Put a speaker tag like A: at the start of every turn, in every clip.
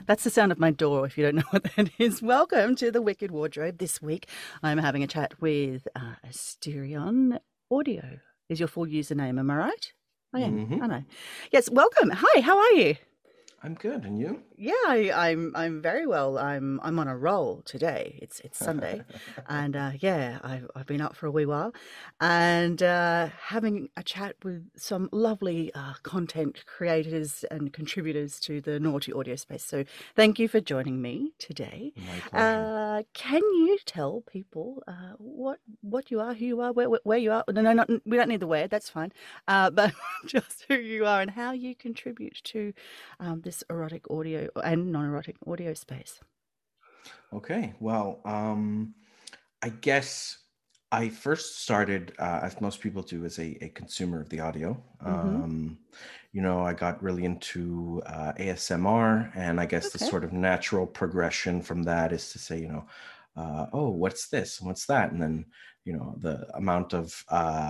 A: That's the sound of my door, if you don't know what that is. Welcome to the Wicked Wardrobe. This week, I'm having a chat with Asterion Audio. Is your full username? Am I right? I am,
B: hmm
A: aren't I? Yes, welcome. Hi, how are you?
B: I'm good, and you?
A: Yeah, I'm very well. I'm on a roll today. It's Sunday, and yeah, I've been up for a wee while, and having a chat with some lovely content creators and contributors to the Naughty Audio space. So thank you for joining me today.
B: My pleasure.
A: Can you tell people what you are, who you are, where you are? No, no, not, we don't need the where. That's fine. But just who you are and how you contribute to this erotic audio and non-erotic audio space.
B: Okay, well, I guess I first started, as most people do, as a consumer of the audio.
A: Mm-hmm.
B: I got really into ASMR, and I guess the
A: Okay.
B: sort of natural progression from that is to say, oh, what's this and what's that? And then, the amount of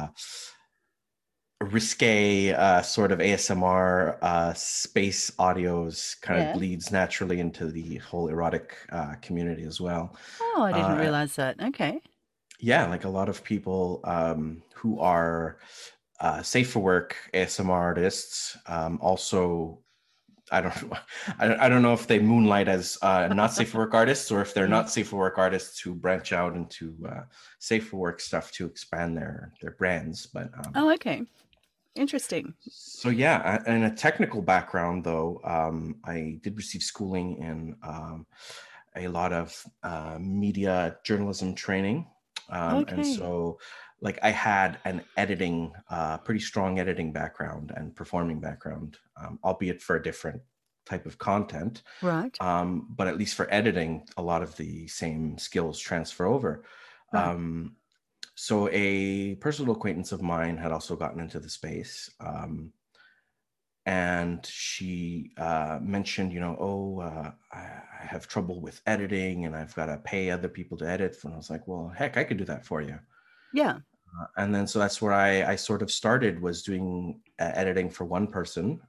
B: risque sort of ASMR space audios kind of
A: Yeah.
B: bleeds naturally into the whole erotic community as well.
A: Oh, I didn't
B: Uh,
A: realize that. Okay.
B: yeah, like a lot of people who are safe for work ASMR artists also. I don't, I don't know if they moonlight as not safe for work artists or if they're
A: Mm.
B: not safe for work artists who branch out into safe for work stuff to expand their brands. But
A: Oh, okay. Interesting.
B: So yeah, in a technical background though, I did receive schooling in a lot of media journalism training, and
A: Okay.
B: so like I had an editing, pretty strong editing background and performing background, albeit for a different type of content,
A: Right.
B: but at least for editing, a lot of the same skills transfer over.
A: Right.
B: Um, so a personal acquaintance of mine had also gotten into the space. And she mentioned, I have trouble with editing and I've got to pay other people to edit. And I was like, well, heck, I could do that for you.
A: Yeah.
B: And then so that's where I sort of started, was doing editing for one person.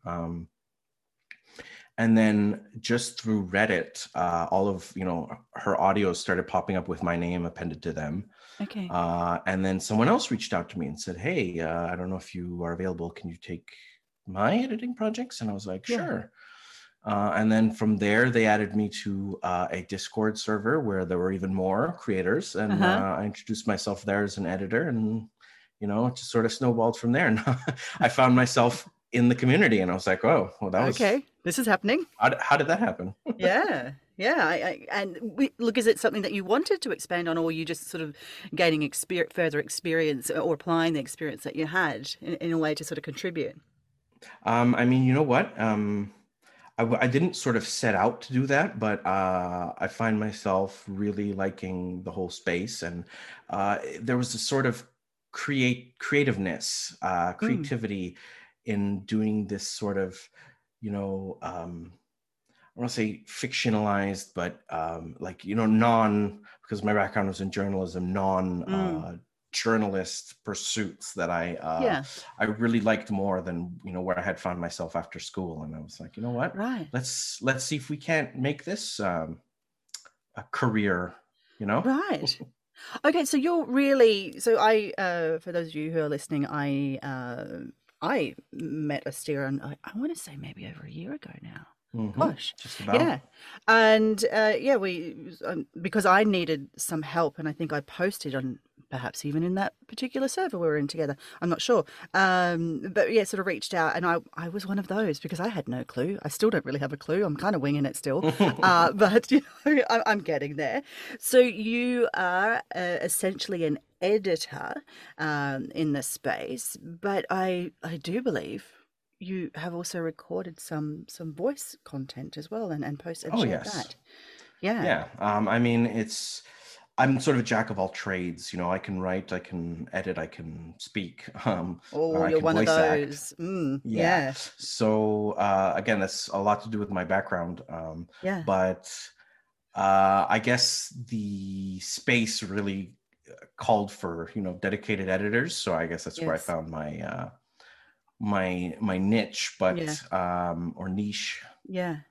B: And then just through Reddit, all of, her audios started popping up with my name appended to them.
A: Okay.
B: And then someone else reached out to me and said, hey, I don't know if you are available. Can you take my editing projects? And I was like,
A: Yeah.
B: sure. And then from there, they added me to a Discord server where there were even more creators. And
A: Uh-huh.
B: I introduced myself there as an editor, and, it just sort of snowballed from there. And I found myself in the community, and I was like, oh, well, that was,
A: Okay. This is happening.
B: how did that happen?
A: Yeah. Yeah. Look, is it something that you wanted to expand on, or you just sort of gaining further experience or applying the experience that you had in a way to sort of contribute?
B: I mean, you know what? I didn't sort of set out to do that, but I find myself really liking the whole space, and there was a sort of creativeness,
A: Mm.
B: creativity in doing this sort of, I want to say fictionalized, but like, because my background was in journalism, non
A: Mm.
B: journalist pursuits that
A: Yeah.
B: I really liked more than, where I had found myself after school. And I was like, you know what,
A: Right.
B: let's see if we can't make this a career, you know?
A: Right. Okay, so you're really so I for those of you who are listening, I met Astera, I want to say maybe over a year ago now. Gosh,
B: Just about.
A: yeah, and yeah, we because I needed some help, and I think I posted on perhaps even in that particular server we were in together. I'm not sure, but yeah, sort of reached out, and I was one of those because I had no clue. I still don't really have a clue. I'm kind of winging it still, but I'm getting there. So you are essentially an editor in the space, but I do believe you have also recorded some voice content as well and posted and
B: Oh,
A: shared
B: yes.
A: that. Yeah.
B: Yeah. I mean, I'm sort of a jack of all trades. I can write, I can edit, I can speak, or
A: Oh,
B: I
A: you're
B: can
A: one of
B: voice act.
A: those. Mm,
B: Yeah.
A: yeah.
B: So again, that's a lot to do with my background.
A: Yeah.
B: But I guess the space really called for, dedicated editors. So I guess that's where I
A: Yes.
B: found my niche, but
A: Yeah.
B: or niche.
A: Yeah.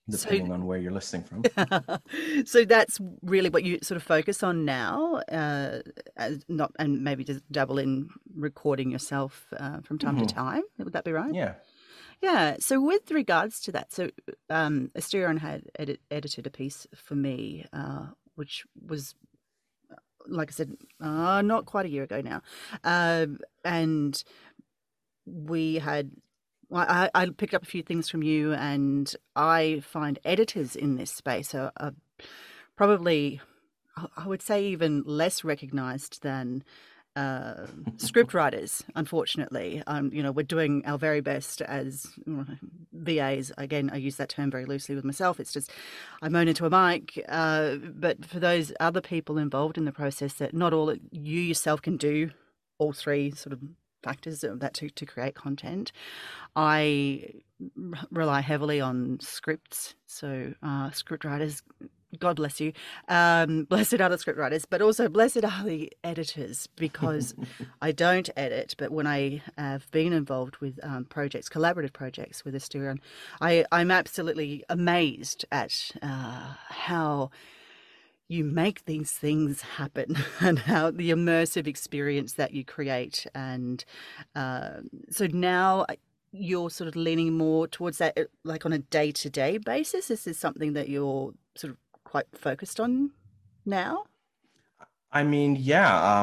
A: So,
B: depending on where you're listening from.
A: so that's really what you sort of focus on now, as not and maybe just dabble in recording yourself from time to
B: Hmm.
A: time. Would that be right?
B: Yeah.
A: Yeah. So with regards to that, so Asterion had edited a piece for me, which was, like I said, not quite a year ago now, and we had. I picked up a few things from you, and I find editors in this space are probably, I would say, even less recognized than script writers, unfortunately. We're doing our very best as VAs. Again, I use that term very loosely with myself. It's just I moan into a mic. But for those other people involved in the process, that not all you yourself can do all three sort of factors of that to create content. I rely heavily on scripts. So script writers, God bless you. Blessed are the script writers, but also blessed are the editors, because I don't edit, but when I have been involved with projects, collaborative projects with Asterion, I'm absolutely amazed at how you make these things happen and how the immersive experience that you create. And so now you're sort of leaning more towards that, like on a day-to-day basis. This is something that you're sort of quite focused on now.
B: I mean, yeah,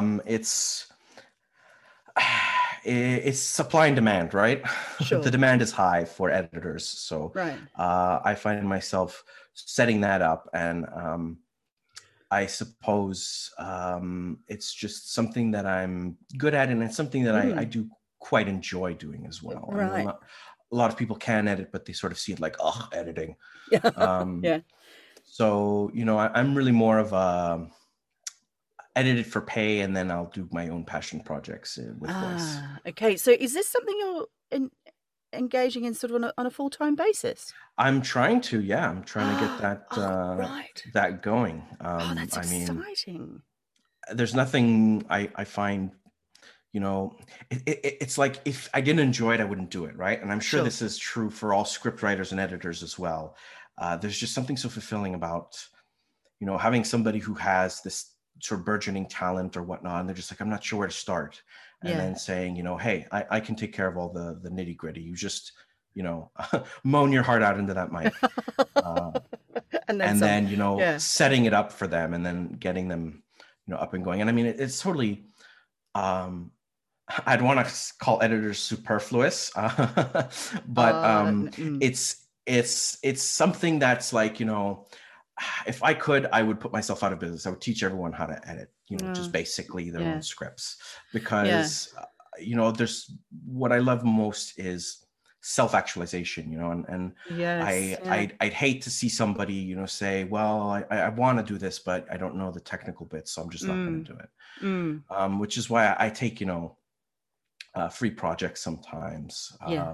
B: it's supply and demand, right? The
A: Sure.
B: demand is high for editors, so
A: Right.
B: I find myself setting that up, and I suppose it's just something that I'm good at, and it's something that I
A: Mm.
B: do quite enjoy doing as well. I mean,
A: Right.
B: a lot of people can edit, but they sort of see it like, oh, editing.
A: Yeah.
B: Um,
A: Yeah.
B: so, I'm really more of a edit it for pay, and then I'll do my own passion projects with voice.
A: Okay. So is this something you're engaging in sort of on a full-time basis?
B: I'm trying to, yeah, I'm trying to get that
A: Oh, right.
B: that going.
A: Oh, that's
B: I mean,
A: exciting.
B: there's nothing I find, you know, it's like if I didn't enjoy it, I wouldn't do it, right? And I'm sure
A: Sure.
B: this is true for all script writers and editors as well. There's just something so fulfilling about, having somebody who has this sort of burgeoning talent or whatnot, and they're just like, I'm not sure where to start. And
A: Yeah.
B: then saying, hey, I can take care of all the nitty gritty. You just, moan your heart out into that mic. Uh,
A: And then
B: and
A: some.
B: then,
A: Yeah.
B: setting it up for them and then getting them, up and going. And I mean, it's totally, um, I'd want to call editors superfluous, but
A: Mm.
B: it's something that's like, if I could, I would put myself out of business. I would teach everyone how to edit, just basically their own
A: Yeah.
B: scripts,
A: Yeah.
B: because there's what I love most is self-actualization, and
A: Yes.
B: I
A: Yeah.
B: I'd hate to see somebody, say, well, I want to do this, but I don't know the technical bits, so I'm just not going
A: Mm.
B: to do it.
A: Mm.
B: Which is why I take, free projects sometimes.
A: Yeah.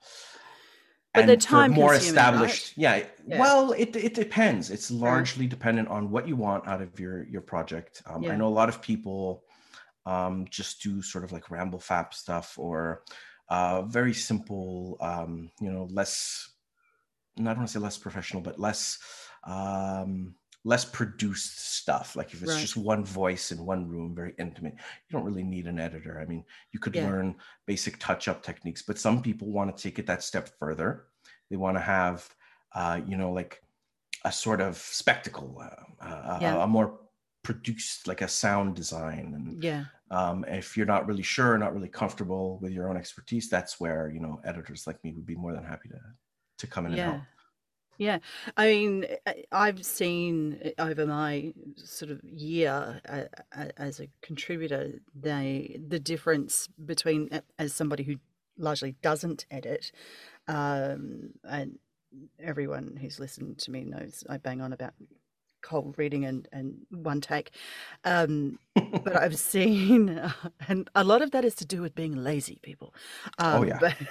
A: But they're
B: And for
A: time
B: more
A: consuming, right?
B: established, yeah,
A: Yeah.
B: well, it depends. It's
A: Right.
B: largely dependent on what you want out of your project. I
A: Yeah.
B: know a lot of people just do sort of like ramble fap stuff, or very simple, less, I don't want to say less professional, but um, less produced stuff. Like if it's
A: Right.
B: just one voice in one room, very intimate, you don't really need an editor. I mean, you could
A: Yeah.
B: learn basic touch-up techniques, but some people want to take it that step further. They want to have, like a sort of spectacle,
A: Yeah.
B: a more produced, like a sound design. And
A: Yeah.
B: if you're not really sure, not really comfortable with your own expertise, that's where, editors like me would be more than happy to come in and
A: Yeah.
B: help.
A: Yeah. I mean, I've seen over my sort of year as a contributor, the difference between, as somebody who largely doesn't edit, and everyone who's listened to me knows I bang on about cold reading and one take. But I've seen, and a lot of that is to do with being lazy, people.
B: Oh
A: Um,
B: yeah.
A: but,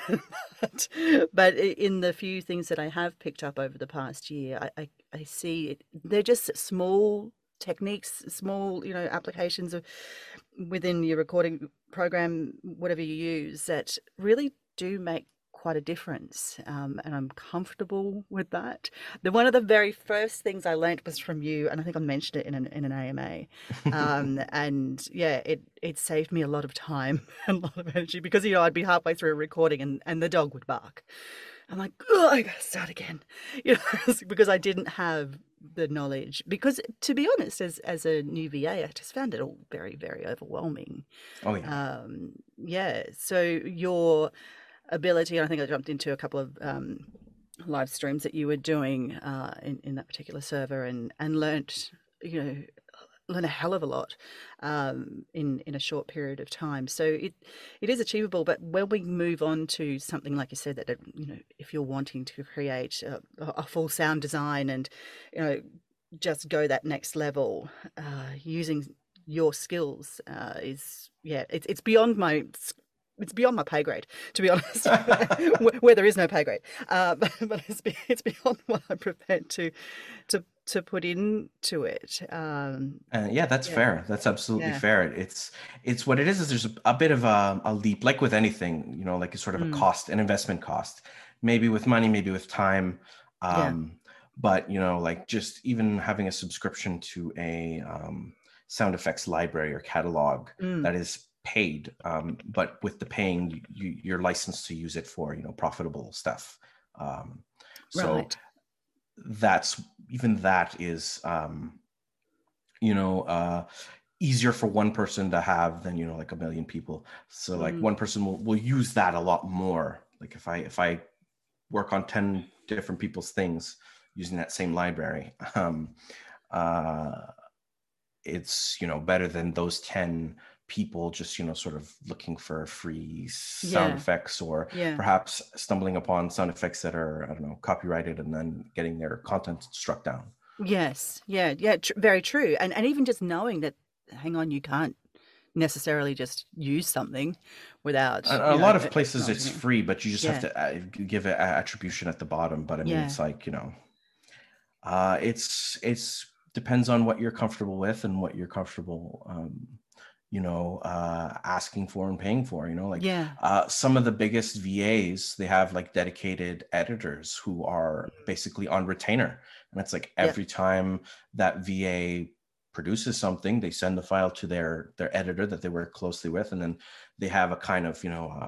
A: but in the few things that I have picked up over the past year, I see they're just small techniques, small, applications of within your recording program, whatever you use, that really do make quite a difference, and I'm comfortable with that. One of the very first things I learnt was from you, and I think I mentioned it in an AMA, and yeah, it saved me a lot of time and a lot of energy because I'd be halfway through a recording and the dog would bark. I'm like, oh, I gotta start again, because I didn't have the knowledge. Because to be honest, as a new VA, I just found it all very, very overwhelming.
B: Oh yeah.
A: Yeah. So your ability, and I think I jumped into a couple of live streams that you were doing in that particular server, and learnt, learn a hell of a lot in a short period of time. So it is achievable. But when we move on to something like you said, that if you're wanting to create a full sound design and just go that next level, using your skills is it's beyond my pay grade, to be honest, where there is no pay grade. But it's beyond what I'm prepared to put into it.
B: Yeah, that's fair. That's absolutely fair. It's what it is there's a bit of a leap, like with anything, like a sort of a cost, an investment cost, maybe with money, maybe with time. But, like just even having a subscription to a sound effects library or catalog that is paid, but with the paying, you're licensed to use it for, profitable stuff. So
A: Right.
B: that is, easier for one person to have than, like a million people. So like one person will use that a lot more. Like if I work on 10 different people's things using that same library, it's, better than those 10 people just, sort of looking for free sound effects, or perhaps stumbling upon sound effects that are, I don't know, copyrighted, and then getting their content struck down.
A: Yes. Yeah. Very true. And even just knowing that, hang on, you can't necessarily just use something without.
B: A lot of places it's free, but you just have to give it attribution at the bottom. But I mean, it's like, it's depends on what you're comfortable with and what you're comfortable, asking for and paying for, some of the biggest VAs, they have like dedicated editors who are basically on retainer. And it's like every time that VA produces something, they send the file to their editor that they work closely with. And then they have a kind of,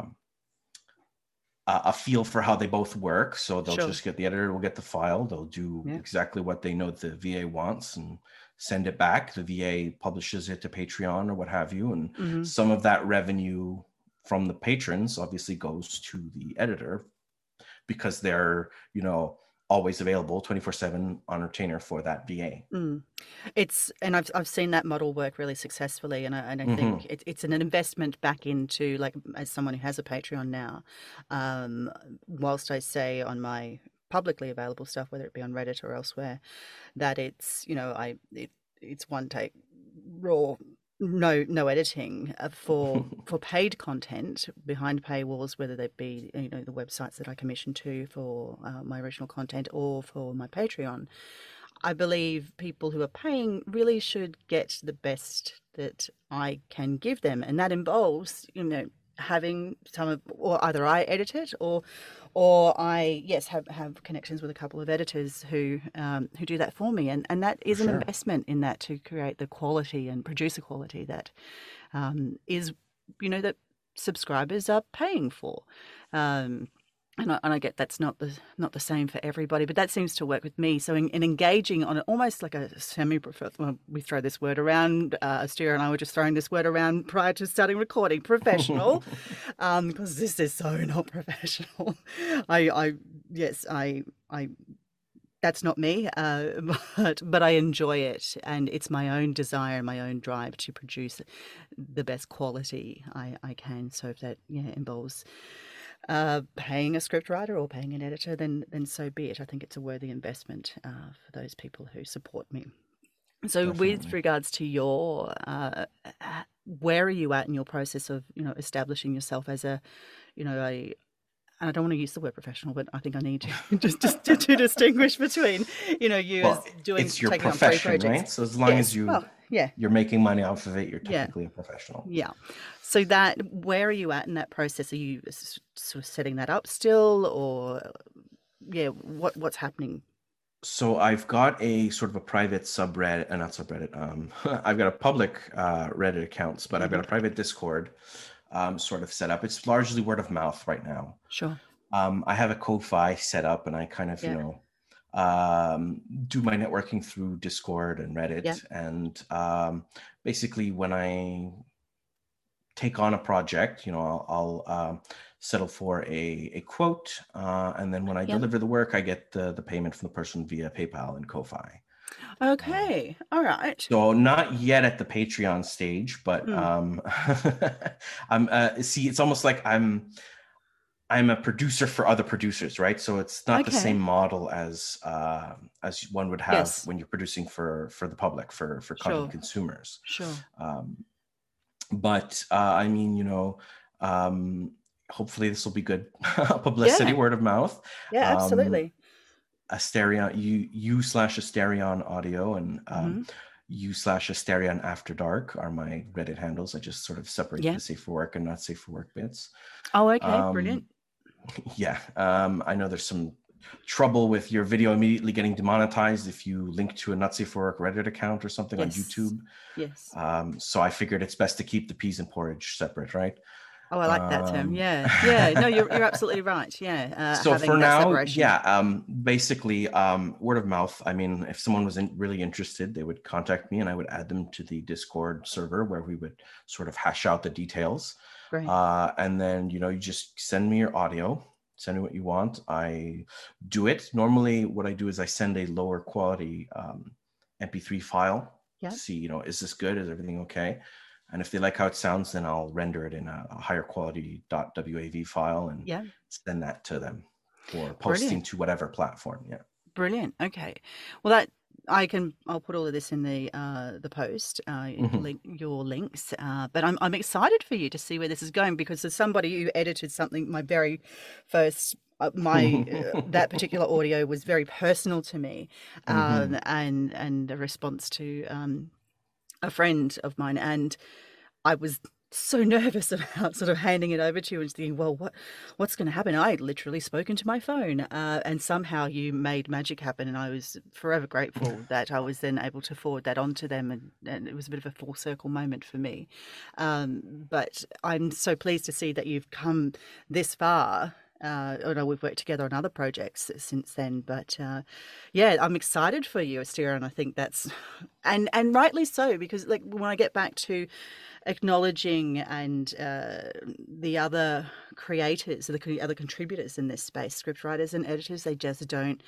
B: a feel for how they both work. So they'll just get, the editor will get the file. They'll do exactly what they know the VA wants and send it back. The VA publishes it to Patreon or what have you. And some of that revenue from the patrons obviously goes to the editor, because they're, always available 24/7 on retainer for that VA.
A: And I've seen that model work really successfully, and I think it's an investment back into, like, as someone who has a Patreon now, whilst I say on my publicly available stuff, whether it be on Reddit or elsewhere, that it's it's one take raw, no editing, for paid content behind paywalls, whether they be the websites that I commission to for my original content or for my Patreon. I believe people who are paying really should get the best that I can give them, and that involves having some of, or either I edit it, or I have connections with a couple of editors who do that for me, and that is an investment in that, to create the quality and produce a quality that is that subscribers are paying for. And I get that's not the same for everybody, but that seems to work with me. So in engaging on it, almost like a semi-professional, we throw this word around, Asteria and I were just throwing this word around prior to starting recording, professional, because this is so not professional. I that's not me, but I enjoy it, and it's my own desire and my own drive to produce the best quality I can. So if that involves paying a scriptwriter or paying an editor, then so be it. I think it's a worthy investment for those people who support me. So
B: Definitely.
A: With regards to your, where are you at in your process of, establishing yourself as a, and I don't want to use the word professional, but I think I need to just to distinguish between, you as doing,
B: it's your
A: taking on free
B: profession,
A: projects.
B: right? So as long as you
A: Yeah.
B: you're making money off of it, you're
A: Yeah.
B: technically a professional.
A: Yeah. So where are you at in that process? Are you sort of setting that up still, or yeah, what's happening?
B: So I've got a sort of a private subreddit, not subreddit. I've got a public Reddit accounts, but I've got a private Discord sort of set up. It's largely word of mouth right now.
A: Sure.
B: I have a Ko-fi set up, and I kind of,
A: Yeah.
B: do my networking through Discord and Reddit.
A: Yeah.
B: And basically, when I take on a project, I'll settle for a quote, and then when I
A: Yeah.
B: deliver the work, I get the payment from the person via PayPal and Ko-fi.
A: Okay. All right.
B: So not yet at the Patreon stage, but
A: Mm.
B: I'm see, it's almost like I'm a producer for other producers, right? So it's not the same
A: Okay.
B: model as one would have
A: Yes.
B: when you're producing for the public, for content
A: Sure.
B: consumers.
A: Sure.
B: But I mean, hopefully this will be good publicity,
A: Yeah.
B: word of mouth.
A: Yeah, absolutely.
B: Asterion, you/Asterion Audio, and
A: Hmm.
B: you/Asterion After Dark are my Reddit handles. I just sort of separate
A: Yeah.
B: the safe for work and not safe for work bits.
A: Oh, okay. Brilliant.
B: Yeah, I know there's some trouble with your video immediately getting demonetized if you link to a not safe for work Reddit account or something on
A: Yes.
B: YouTube.
A: Yes.
B: So I figured it's best to keep the peas and porridge separate, right?
A: Oh, I like that term. Yeah. Yeah. No, you're absolutely right. Yeah.
B: So
A: Having
B: for
A: that
B: now,
A: separation.
B: yeah, basically, word of mouth. I mean, if someone was really interested, they would contact me and I would add them to the Discord server where we would sort of hash out the details.
A: Great.
B: And then, you just send me your audio, send me what you want. I do it. Normally, what I do is I send a lower quality MP3 file
A: Yeah.
B: to see, is this good? Is everything okay? And if they like how it sounds, then I'll render it in a higher quality .wav file and send that to them for posting
A: Brilliant.
B: to whatever platform. Yeah.
A: Brilliant. Okay. Well, I'll put all of this in the post, your links. But I'm excited for you to see where this is going, because as somebody who edited something, my very first that particular audio was very personal to me, and a response to a friend of mine, and I was so nervous about sort of handing it over to you and thinking, well, what's going to happen? I had literally spoken to my phone, and somehow you made magic happen, and I was forever grateful that I was then able to forward that on to them, and it was a bit of a full circle moment for me. But I'm so pleased to see that you've come this far. I know we've worked together on other projects since then, but yeah, I'm excited for you, Astera, and I think that's and rightly so, because like when I get back to acknowledging and the other creators, the other contributors in this space, script writers and editors, they just don't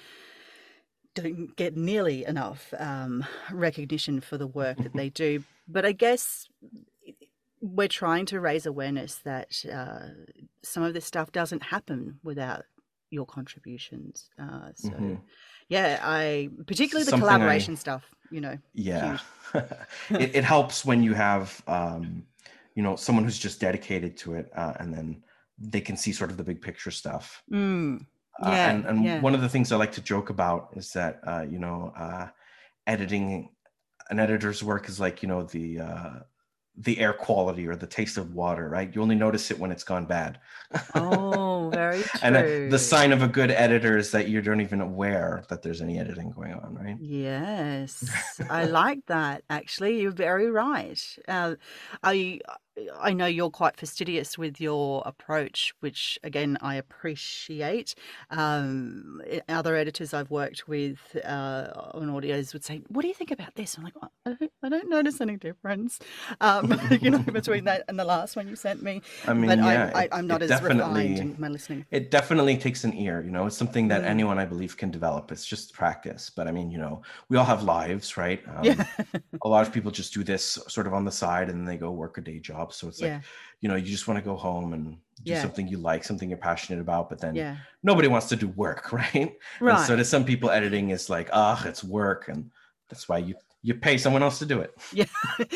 A: get nearly enough recognition for the work that they do. But I guess we're trying to raise awareness that some of this stuff doesn't happen without your contributions. Yeah, particularly the collaboration stuff,
B: Yeah. It helps when you have, someone who's just dedicated to it, and then they can see sort of the big picture stuff. And one of the things I like to joke about is that, editing an editor's work is like, the air quality or the taste of water, right? You only notice it when it's gone bad.
A: Oh, very true.
B: And the sign of a good editor is that you don't even aware that there's any editing going on, right?
A: Yes, I like that. Actually, you're very right. I know you're quite fastidious with your approach, which again I appreciate. Other editors I've worked with on audios would say, "What do you think about this?" I'm like, I don't notice any difference, between that and the last one you sent me.
B: I mean,
A: but
B: yeah,
A: I'm not as refined in my listening.
B: It definitely takes an ear. It's something that anyone, I believe, can develop. It's just practice. But I mean, we all have lives, right? A lot of people just do this sort of on the side and then they go work a day job. So it's like, you just want to go home and do something you like, something you're passionate about, but then nobody wants to do work, right? And so to some people, editing is like, it's work. And that's why You pay someone else to do it.
A: Yeah,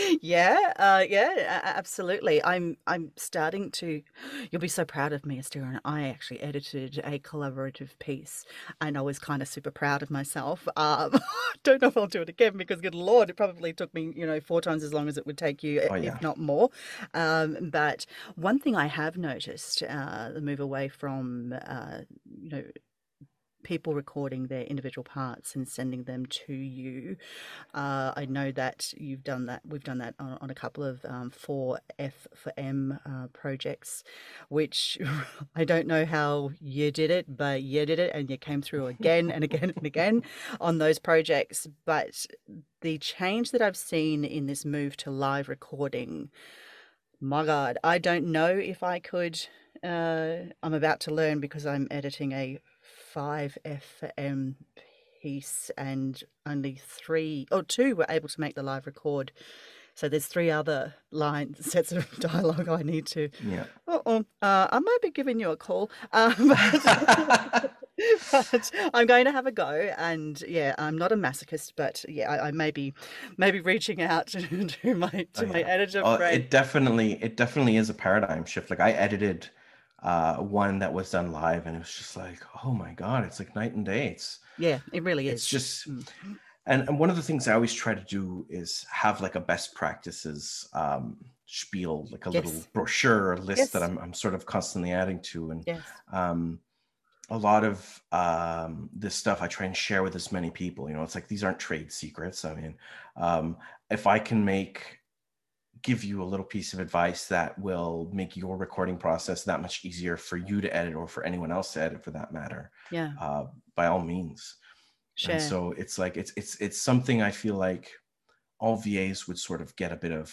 A: absolutely. I'm starting to. You'll be so proud of me, Esther. And I actually edited a collaborative piece, and I was kind of super proud of myself. Don't know if I'll do it again because, good Lord, it probably took me, 4 times as long as it would take you,
B: Oh
A: if
B: yeah.
A: not more. But one thing I have noticed, the move away from, you know, people recording their individual parts and sending them to you. I know that you've done that. We've done that on a couple of 4F for M projects, which I don't know how you did it, but you did it and you came through again and again and again on those projects. But the change that I've seen in this move to live recording, my God, I don't know if I could. I'm about to learn because I'm editing a 5FM piece, and only three or two were able to make the live record. So there's three other lines, sets of dialogue I need to.
B: Yeah.
A: I might be giving you a call, but I'm going to have a go. And yeah, I'm not a masochist, but yeah, I maybe reaching out to my
B: Oh yeah.
A: editor
B: Oh,
A: friend.
B: it definitely is a paradigm shift. Like I edited one that was done live, and it was just like, oh my God, it's like night and day.
A: Yeah, it really
B: It's
A: is.
B: just
A: Mm.
B: and one of the things I always try to do is have like a best practices spiel, like a little
A: Yes,
B: brochure or list that
A: yes,
B: I'm sort of constantly adding to. And
A: yes.
B: um a lot of this stuff I try and share with as many people. It's like these aren't trade secrets. I mean, um, if I can give you a little piece of advice that will make your recording process that much easier for you to edit or for anyone else to edit for that matter,
A: Yeah,
B: uh, by all means. And
A: share.
B: so it's like it's something I feel like all VAs would sort of get a bit of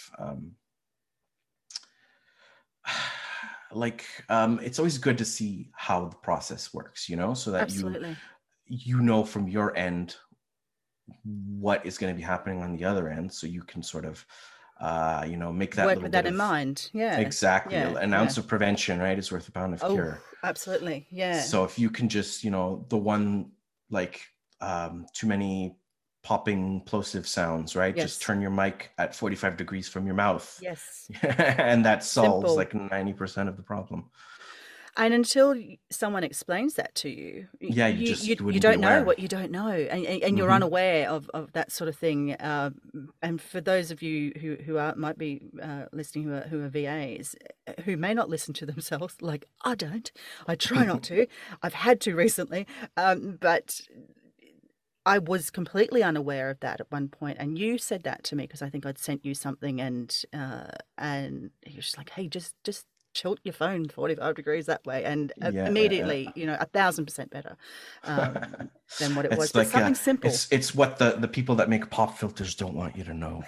B: it's always good to see how the process works, so that
A: Absolutely.
B: you know from your end what is going to be happening on the other end, so you can sort of make that
A: Work
B: little
A: with
B: bit
A: that in
B: of
A: mind. Yeah,
B: exactly
A: yeah,
B: an
A: yeah.
B: ounce of prevention, right, is worth a pound of
A: Oh,
B: cure.
A: absolutely. Yeah.
B: So if you can just the one like too many popping plosive sounds, right, just
A: Yes.
B: turn your mic at 45 degrees from your mouth.
A: Yes.
B: And that solves
A: Simple.
B: like 90% of the problem.
A: And until someone explains that to you,
B: Yeah, you
A: you
B: wouldn't be
A: don't know
B: aware.
A: what you don't know, and you're
B: Hmm.
A: unaware of that sort of thing. And for those of you who are might be listening, who are VAs, who may not listen to themselves, like I don't, I try not to. I've had to recently, but I was completely unaware of that at one point, and you said that to me because I think I'd sent you something, and he was just like, "Hey, just tilt your phone 45 degrees that way," and
B: Yeah,
A: immediately, 1,000% better um, than what it was.
B: it's
A: But
B: like
A: something simple.
B: it's what the people that make pop filters don't want you to know.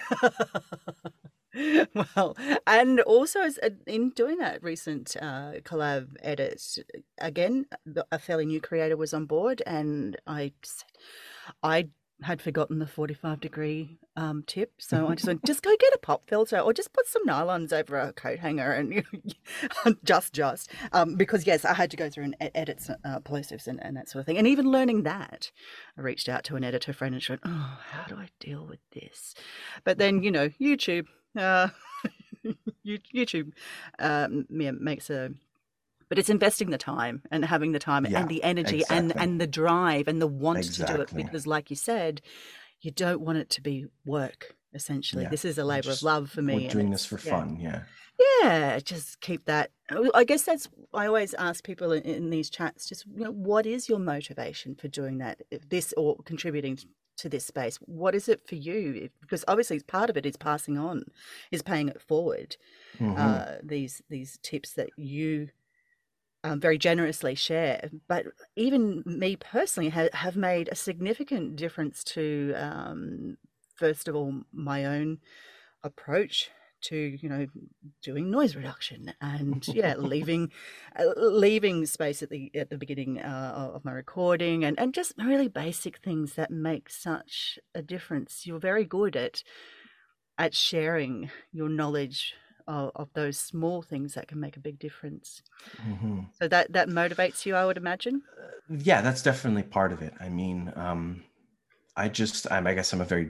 A: Well, and also in doing that recent collab edit, again, a fairly new creator was on board, and I had forgotten the 45-degree tip, so I just went, just go get a pop filter or just put some nylons over a coat hanger and because yes, I had to go through and edit plosives and that sort of thing. And even learning that, I reached out to an editor friend and she went, oh, how do I deal with this? But then, YouTube, uh, YouTube yeah, makes a but it's investing the time and having the time and
B: Yeah,
A: the energy
B: exactly.
A: and the drive and the want to do it
B: Exactly.
A: because, like you said, you don't want it to be work, essentially.
B: Yeah.
A: This is a
B: You
A: labor of
B: just
A: love for
B: we're
A: me, and
B: doing this
A: it's
B: for
A: yeah.
B: fun. Yeah.
A: Yeah, just keep that. I guess that's I always ask people in these chats, just what is your motivation for doing that? If this or contributing to this space, what is it for you? Because obviously part of it is passing on, is paying it forward.
B: Hmm.
A: These tips that you very generously share, but even me personally have made a significant difference to, first of all, my own approach to doing noise reduction and yeah, leaving space at the beginning of my recording and just really basic things that make such a difference. You're very good at sharing your knowledge of those small things that can make a big difference.
B: Hmm.
A: So that motivates you, I would imagine?
B: Yeah, that's definitely part of it. I mean, I guess I'm a very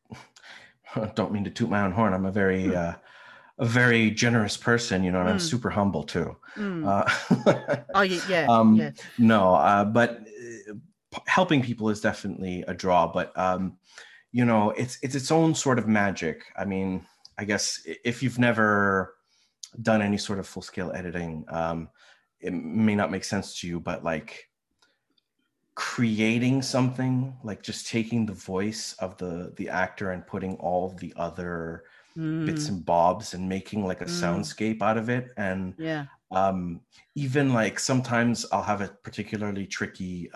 B: don't mean to toot my own horn. I'm a very generous person, you know, and I'm
A: Mm.
B: super humble too.
A: Mm.
B: Uh,
A: Oh, yeah, yeah.
B: no, but helping people is definitely a draw. But you know, it's its own sort of magic. I mean, I guess if you've never done any sort of full scale editing, it may not make sense to you, but like creating something, like just taking the voice of the actor and putting all the other bits
A: Mm.
B: and bobs and making like a
A: Mm.
B: soundscape out of it. And
A: Yeah.
B: even like sometimes I'll have a particularly tricky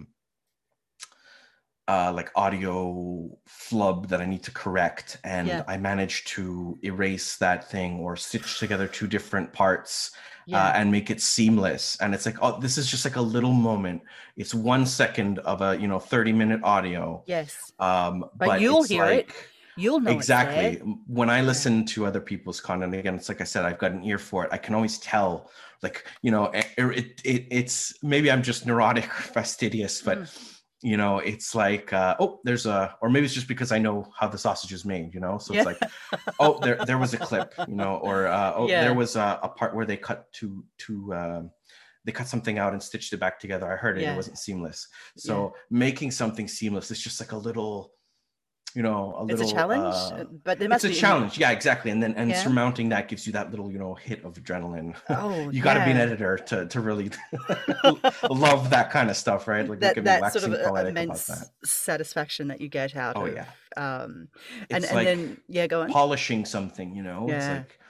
B: like audio flub that I need to correct, and
A: Yeah.
B: I manage to erase that thing or stitch together two different parts
A: Yeah.
B: and make it seamless. And it's like, oh, this is just like a little moment. It's 1 second of a 30-minute audio,
A: Yes. But
B: but
A: you'll
B: it's
A: hear it.
B: like
A: You'll know it's there.
B: exactly when I
A: Yeah.
B: listen to other people's content. Again, it's like I said, I've got an ear for it. I can always tell, like it's maybe I'm just neurotic or fastidious, but
A: Mm.
B: it's like, oh, there's or maybe it's just because I know how the sausage is made, so it's
A: Yeah.
B: like, oh, there was a clip, or oh, there
A: Yeah.
B: was a part where they cut they cut something out and stitched it back together. I heard it
A: Yeah.
B: wasn't seamless.
A: Yeah.
B: So making something seamless is just like a little,
A: It's a challenge, but there
B: it's
A: must
B: a
A: be.
B: challenge. Yeah, exactly. And
A: Yeah.
B: surmounting that gives you that little, hit of adrenaline.
A: Oh,
B: You got to be an
A: yeah.
B: editor to really love that kind of stuff, right? Like, look at me
A: That sort of
B: waxing poetic about that.
A: immense satisfaction that you get out
B: Oh
A: of,
B: yeah.
A: and
B: It's like
A: then yeah, go on.
B: polishing something, it's
A: Yeah.
B: like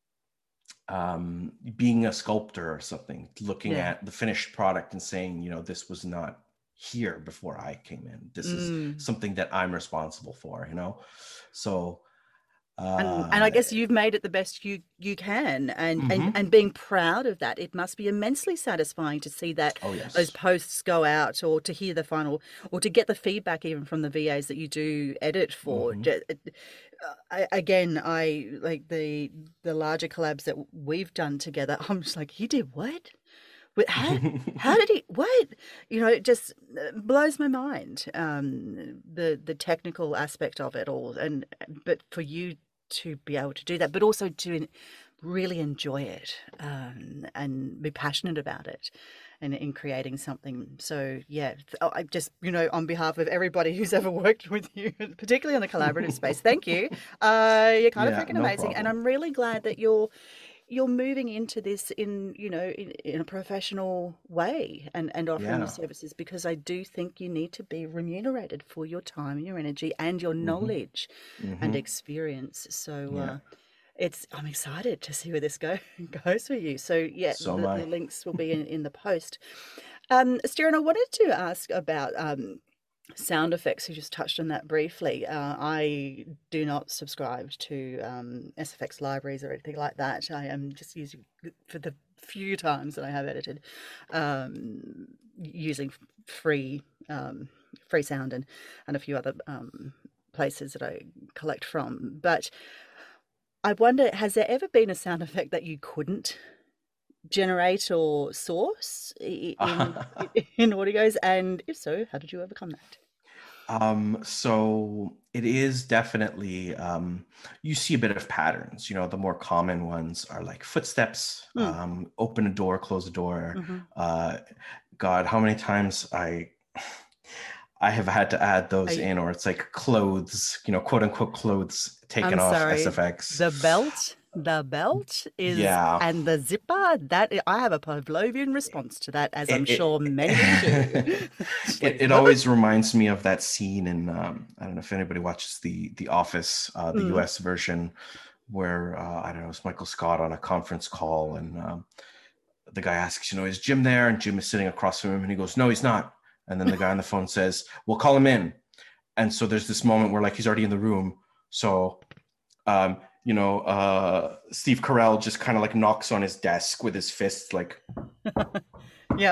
B: being a sculptor or something, looking
A: Yeah.
B: at the finished product and saying, this was not here before I came in. This is
A: Mm.
B: something that I'm responsible for, so
A: And I guess you've made it the best you can, and
B: mhm.
A: and being proud of that. It must be immensely satisfying to see that
B: Oh
A: those
B: yes.
A: posts go out, or to hear the final, or to get the feedback even from the VAs that you do edit for.
B: Hmm.
A: Again, I like the larger collabs that we've done together. I'm just like, he did what? How did he what? It just blows my mind. The technical aspect of it all, but for you to be able to do that, but also to really enjoy it, and be passionate about it, and in creating something. So yeah, I just, on behalf of everybody who's ever worked with you, particularly on the collaborative space, thank you. You're kind of
B: Yeah,
A: freaking
B: no
A: amazing, and
B: problem.
A: I'm really glad that you're moving into this in a professional way, and offering your
B: Yeah.
A: services, because I do think you need to be remunerated for your time and your energy and your
B: Hmm.
A: knowledge and
B: Hmm.
A: experience. So
B: Yeah.
A: I'm excited to see where this goes for you. So yeah,
B: So am
A: the
B: I.
A: links will be in the post. Stuart, I wanted to ask about sound effects. You just touched on that briefly. I do not subscribe to SFX libraries or anything like that. I am just using, for the few times that I have edited, using free free sound, and a few other places that I collect from. But I wonder, has there ever been a sound effect that you couldn't generate or source in audios? And if so, how did you overcome that?
B: So it is definitely, you see a bit of patterns. The more common ones are like footsteps,
A: Hmm.
B: open a door, close a door.
A: Mm-hmm.
B: Uh, God, how many times I have had to add those in, or it's like clothes, quote unquote clothes taken
A: I'm
B: off
A: sorry.
B: SFX.
A: The belt is,
B: Yeah.
A: and the zipper, that I have a Pavlovian response to that, as I'm
B: It
A: sure many of you do.
B: it,
A: It's like,
B: it
A: what?
B: always reminds me of that scene in, I don't know if anybody watches the Office, the
A: Mm.
B: US version, where I don't know, it's Michael Scott on a conference call, and the guy asks, is Jim there? And Jim is sitting across from him, and he goes, no, he's not. And then the guy on the phone says, well, call him in. And so there's this moment where like he's already in the room. So Steve Carell just kind of like knocks on his desk with his fists, like,
A: Yeah.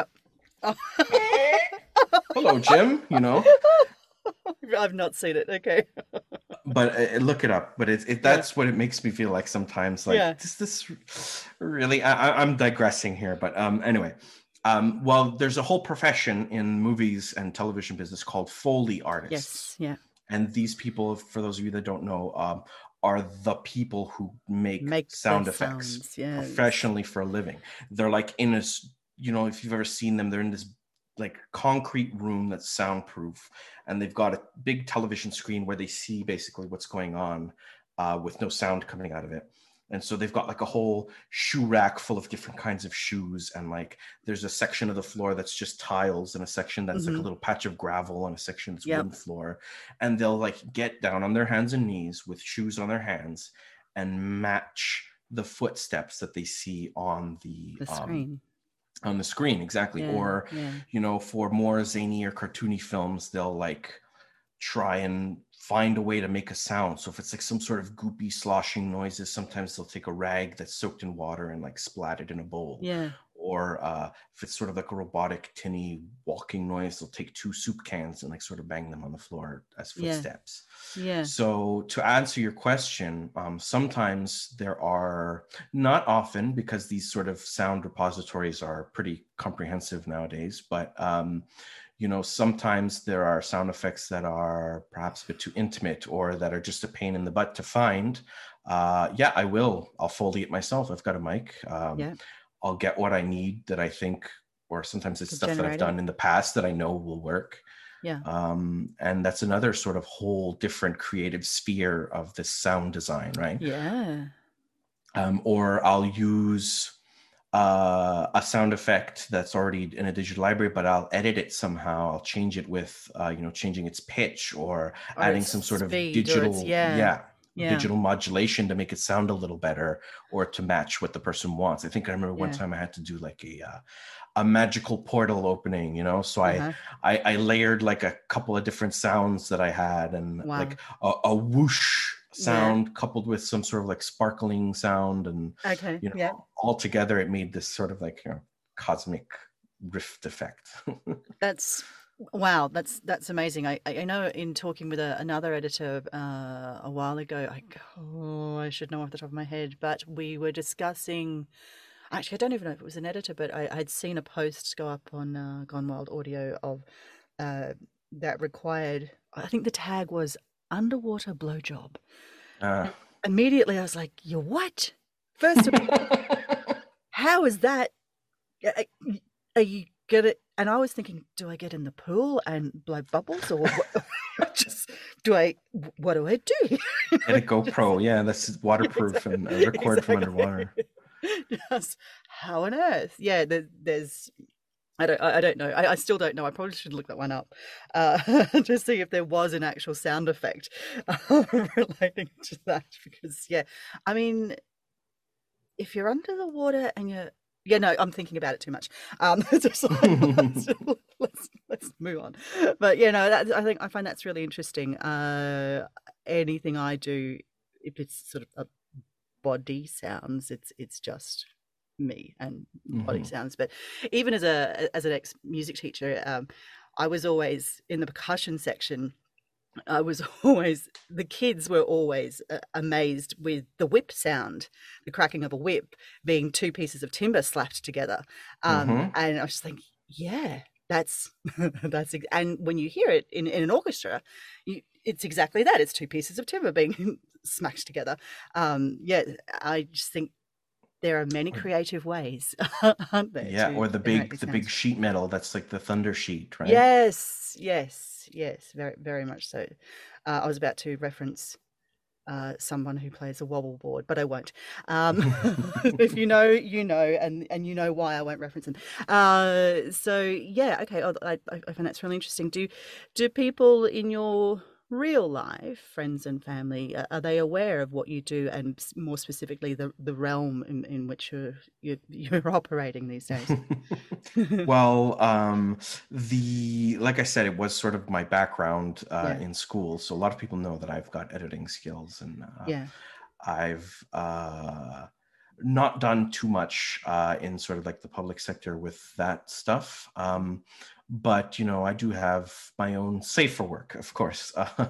B: hello, Jim,
A: I've not seen it. Okay.
B: But look it up. But
A: Yeah.
B: that's what it makes me feel like sometimes. Like,
A: Yeah.
B: is this really? I'm digressing here, but anyway. Well, there's a whole profession in movies and television business called Foley artists.
A: Yes. Yeah.
B: And these people, for those of you that don't know, are the people who make
A: Make the
B: sound effects
A: sounds. Yes.
B: professionally for a living. They're like in a, if you've ever seen them, they're in this like concrete room that's soundproof, and they've got a big television screen where they see basically what's going on, with no sound coming out of it. And so they've got like a whole shoe rack full of different kinds of shoes. And like there's a section of the floor that's just tiles, and a section that's like a little patch of gravel, and a section that's
A: Yep.
B: wooden floor. And they'll like get down on their hands and knees with shoes on their hands and match the footsteps that they see on the
A: screen.
B: On the screen, exactly.
A: Yeah,
B: or
A: yeah.
B: For more zany or cartoony films, they'll like try and find a way to make a sound. So if it's like some sort of goopy sloshing noises, sometimes they'll take a rag that's soaked in water and like splat it in a bowl.
A: Yeah.
B: Or if it's sort of like a robotic tinny walking noise, they'll take 2 soup cans and like sort of bang them on the floor as footsteps.
A: Yeah.
B: So to answer your question, sometimes there are, not often, because these sort of sound repositories are pretty comprehensive nowadays, but sometimes there are sound effects that are perhaps a bit too intimate, or that are just a pain in the butt to find. I'll Foley it myself. I've got a mic. I'll get what I need that I think, or sometimes it's stuff that I've done in the past that I know will work.
A: Yeah.
B: And that's another sort of whole different creative sphere of this sound design, right?
A: Yeah.
B: Or I'll use a sound effect that's already in a digital library, but I'll edit it somehow. I'll change it with, changing its pitch, or adding some sort of digital, digital modulation to make it sound a little better, or to match what the person wants. I think I remember one time I had to do like a magical portal opening, so I layered like a couple of different sounds that I had, and like a whoosh sound coupled with some sort of like sparkling sound, and all together it made this sort of like cosmic rift effect.
A: That's amazing. I know, in talking with another editor a while ago, I should know off the top of my head, but we were discussing, actually I don't even know if it was an editor, but I'd seen a post go up on Gone Wild Audio of that required, I think the tag was underwater blowjob. Immediately I was like, you what? First of all, how is that? Are you gonna? And I was thinking, do I get in the pool and blow bubbles, or what do I do?
B: Get a GoPro, that's waterproof and record from underwater.
A: Just how on earth? Yeah, there's. I don't know. I still don't know. I probably should look that one up to see if there was an actual sound effect relating to that. Because I mean, if you're under the water and you're I'm thinking about it too much. Just let's move on. But I find that's really interesting. Anything I do, if it's sort of a body sounds, it's just me and body sounds. But even as an ex music teacher, I was always in the percussion section. The kids were always amazed with the whip sound, the cracking of a whip being 2 pieces of timber slapped together. And I was just thinking, that's and when you hear it in an orchestra, it's exactly that. It's 2 pieces of timber being smacked together. I just think there are many creative ways, aren't there?
B: Or the big sheet metal that's like the thunder sheet, right?
A: Yes, very, very much so. I was about to reference someone who plays a wobble board, but I won't. If you know, and you know why I won't reference them. Okay. I find that's really interesting. Do people in your real life, friends and family, are they aware of what you do, and more specifically the realm in which you're operating these days?
B: Well, like I said, it was sort of my background in school, so a lot of people know that I've got editing skills, and I've not done too much in sort of like the public sector with that stuff. But I do have my own save for work, of course,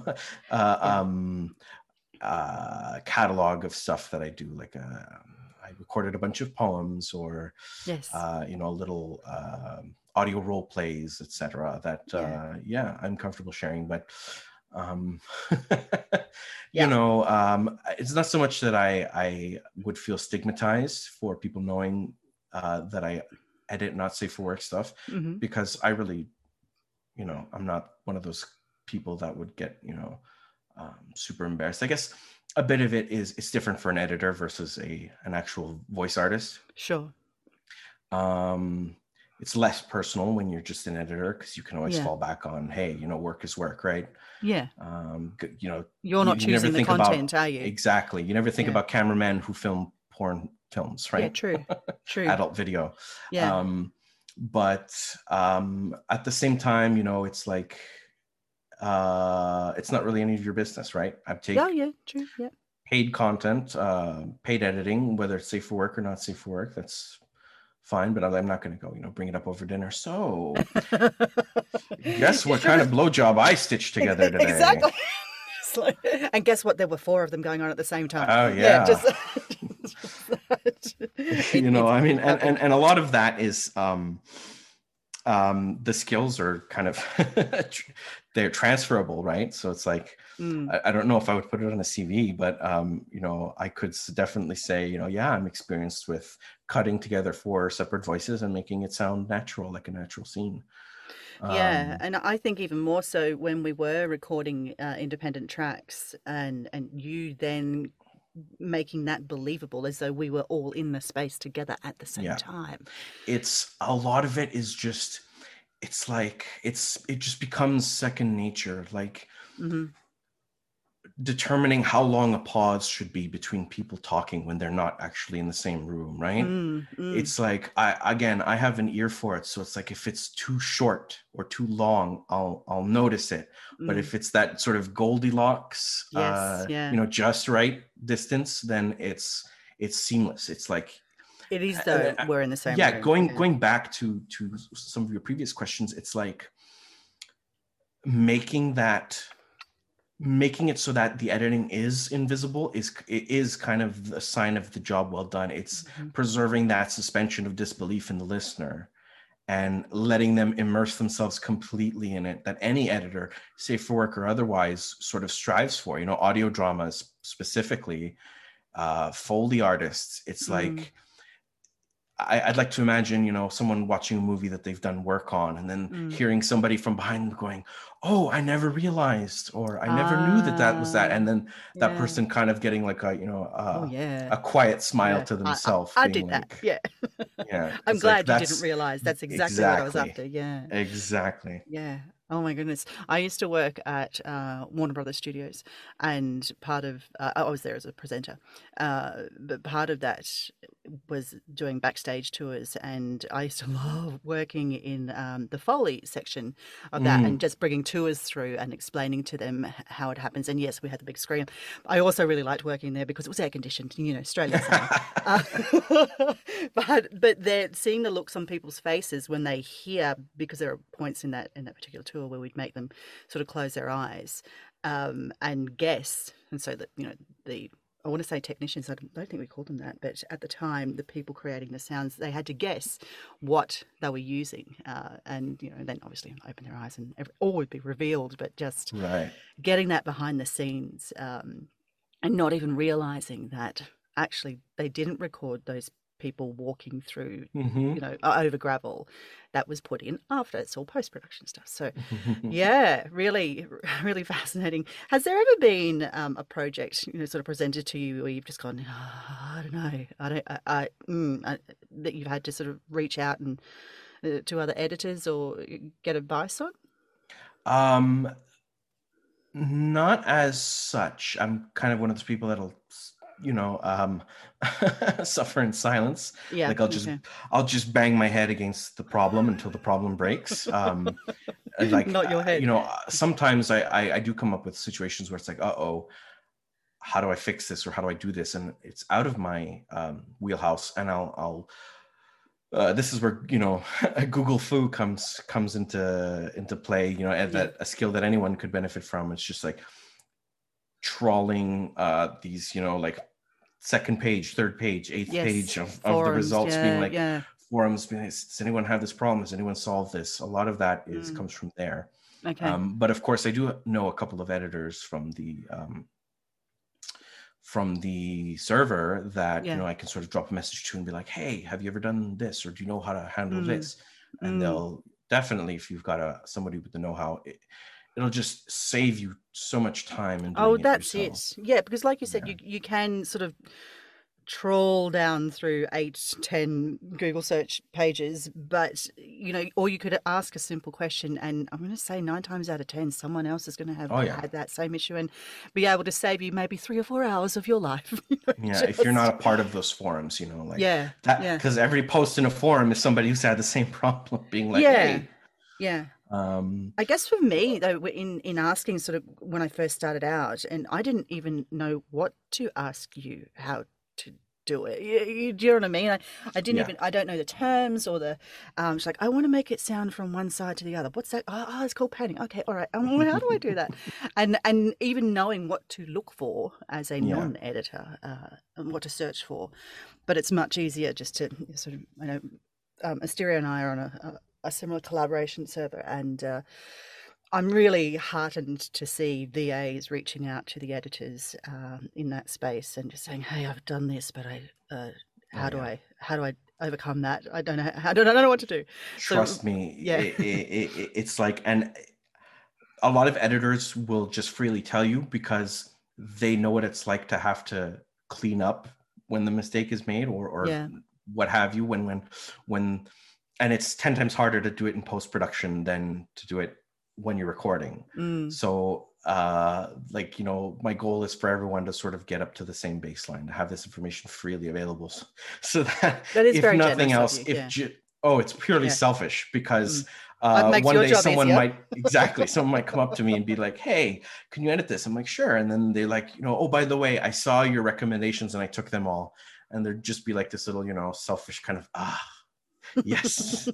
B: catalog of stuff that I do. Like I recorded a bunch of poems, or little audio role plays, etc. That I'm comfortable sharing. But Um,
A: Yeah.
B: it's not so much that I would feel stigmatized for people knowing that I edit not safe for work stuff,
A: Hmm.
B: because I really, I'm not one of those people that would get, super embarrassed. I guess a bit of it is it's different for an editor versus an actual voice artist.
A: Sure.
B: Um, it's less personal when you're just an editor because you can always
A: Yeah.
B: fall back on, hey, work is work, right?
A: Yeah.
B: You know,
A: You're
B: you,
A: not
B: you never
A: choosing the
B: think about
A: content, are you?
B: exactly. You never think
A: Yeah.
B: about cameramen who film porn films,
A: Yeah.
B: right?
A: True. True.
B: Adult video.
A: Yeah.
B: But at the same time, it's like it's not really any of your business, right? I
A: Yeah.
B: take
A: Yeah. True. Yeah.
B: paid content, paid editing, whether it's safe for work or not safe for work. That's fine, but I'm not going to go, bring it up over dinner. So, guess
A: You
B: what
A: should
B: kind of
A: have
B: blowjob I stitched together today?
A: exactly. It's like- and guess what? There were four of them going on at the same time.
B: Oh
A: Yeah,
B: yeah.
A: just, it's
B: I mean, and
A: perfect.
B: and a lot of that is the skills are kind of they're transferable, right? So it's like
A: Mm.
B: I don't know if I would put it on a CV, but I could definitely say, yeah, I'm experienced with cutting together four separate voices and making it sound natural, like a natural scene.
A: Yeah,
B: Um,
A: and I think even more so when we were recording independent tracks, and you then making that believable as though we were all in the space together at the same
B: yeah,
A: time.
B: it's a lot of it is just it's like it just becomes second nature, like
A: Hmm.
B: determining how long a pause should be between people talking when they're not actually in the same room, right?
A: Mm, mm,
B: It's like I have an ear for it, so it's like if it's too short or too long, I'll notice it. But
A: mm.
B: if it's that sort of Goldilocks,
A: Yes, yeah.
B: just right distance, then it's seamless. It's like
A: It is
B: uh,
A: though, we're in the same
B: yeah,
A: room.
B: going
A: Yeah.
B: going back to some of your previous questions, it's like making that making it so that the editing is invisible is kind of a sign of the job well done. It's
A: Mhm.
B: preserving that suspension of disbelief in the listener and letting them immerse themselves completely in it, that any editor, safe for work or otherwise, sort of strives for. Audio dramas specifically, Foley artists, it's
A: Mm,
B: like I'd like to imagine, someone watching a movie that they've done work on and then
A: mm.
B: hearing somebody from behind them going, "Oh, I never realized," or "I never knew that was that."
A: Ah,
B: And then that
A: yeah.
B: person kind of getting like
A: Oh, yeah.
B: a quiet smile
A: Yeah.
B: to
A: I,
B: themselves,
A: I
B: being
A: did that.
B: like,
A: Yeah.
B: yeah,
A: I'm
B: it's like
A: glad you didn't
B: that's
A: realize. That's exactly what I was
B: exactly,
A: after. Yeah.
B: exactly.
A: Yeah. Oh my goodness. I used to work at Warner Brothers Studios, and part of I was there as a presenter, but part of that was doing backstage tours, and I used to love working in the Foley section of that, and
B: Mm.
A: just bringing tours through and explaining to them how it happens. And yes, we had the big screen. I also really liked working there because it was air conditioned, Australian summer. Uh, but they're seeing the looks on people's faces when they hear, because there are points in that particular tour where we'd make them sort of close their eyes and guess, and so that the I want to say technicians. I don't think we called them that, but at the time, the people creating the sounds, they had to guess what they were using, and then obviously open their eyes and all would be revealed. But just
B: Right.
A: getting that behind the scenes, and not even realizing that actually they didn't record those people walking through,
B: Hmm.
A: over gravel. That was put in after. It's all post-production stuff. So yeah, really, really fascinating. Has there ever been a project, sort of presented to you where you've just gone, "Oh, I don't know, that you've had to sort of reach out and to other editors or get advice on?"
B: um Not as such. I'm kind of one of those people that'll, suffer in silence.
A: Yeah.
B: Like
A: Okay.
B: I'll just bang my head against the problem until the problem breaks. And like,
A: Not your head.
B: sometimes I do come up with situations where it's like, uh-oh, how do I fix this or how do I do this? And it's out of my wheelhouse, and I'll this is where Google Fu comes into play. And
A: Yeah.
B: that a skill that anyone could benefit from. It's just like trawling these, like second page, third page, eighth page
A: Yes.
B: of the
A: Forums.
B: results, being
A: Yeah.
B: like
A: Yeah.
B: forums. Being like, does anyone have this problem? Has anyone solved this? A lot of that is
A: Mm.
B: comes from there.
A: Okay.
B: But of course, I do know a couple of editors from the server that,
A: Yeah.
B: I can sort of drop a message to and be like, hey, have you ever done this, or do you know how to handle
A: Mm.
B: this? And
A: Mm.
B: they'll definitely, if you've got somebody with the know-how, it'll just save you so much time in
A: Oh,
B: doing it
A: that's
B: yourself.
A: it. Yeah, because like you said,
B: Yeah.
A: you can sort of trawl down through 8, 10 Google search pages, but or you could ask a simple question, and I'm going to say 9 times out of 10, someone else is going to have
B: Oh yeah.
A: had that same issue and be able to save you maybe 3 or 4 hours of your life.
B: Yeah, if you're not
A: Just
B: a part of those forums, like
A: yeah,
B: that,
A: yeah,
B: because every post in a forum is somebody who's had the same problem, being like,
A: yeah,
B: hey,
A: yeah.
B: um,
A: I guess for me though, in asking sort of when I first started out, and I didn't even know what to ask you how to do it. Do you know what I mean? I didn't
B: yeah,
A: even I don't know the terms or the it's like I want to make it sound from one side to the other. What's that? Oh, it's called panning. Okay, all right. Well, how do I do that? And even knowing what to look for as a
B: yeah,
A: non-editor, and what to search for, but it's much easier just to sort of Asteria and I are on a similar collaboration server, and I'm really heartened to see VAs reaching out to the editors in that space and just saying, "Hey, I've done this, but
B: oh yeah.
A: how do I overcome that? I don't know. I don't know what to do." So
B: Trust me,
A: yeah,
B: it's like, and a lot of editors will just freely tell you because they know what it's like to have to clean up when the mistake is made, or
A: yeah,
B: what have you, when and it's 10 times harder to do it in post production than to do it when you're recording.
A: mm,
B: So like, my goal is for everyone to sort of get up to the same baseline, to have this information freely available, so that
A: that is
B: if
A: very
B: nothing
A: generous of
B: else,
A: you. Yeah,
B: oh, it's purely
A: yeah,
B: selfish, because
A: mm. It makes
B: one
A: your
B: day
A: job
B: someone
A: easier.
B: might someone might come up to me and be like, hey, can you edit this? I'm like, sure. And then they like, oh, by the way, I saw your recommendations and I took them all. And there'd just be like this little, selfish kind of, yes.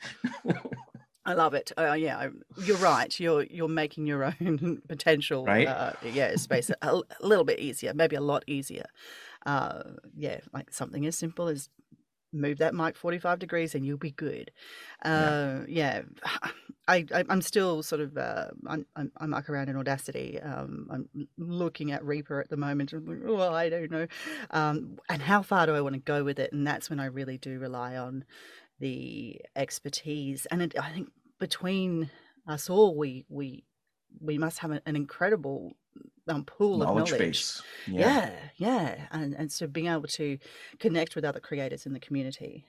A: I love it. Yeah, you're right. You're making your own potential,
B: Right.
A: space a little bit easier, maybe a lot easier. Yeah, like something as simple as move that mic 45 degrees and you'll be good.
B: Yeah.
A: Yeah, I'm still sort of I muck around in Audacity. I'm looking at Reaper at the moment. I'm like, oh, I don't know, and how far do I want to go with it? And that's when I really do rely on the expertise. And I think between us all, we must have an incredible pool of
B: Knowledge
A: knowledge.
B: base. Yeah.
A: Yeah, yeah, and so being able to connect with other creators in the community,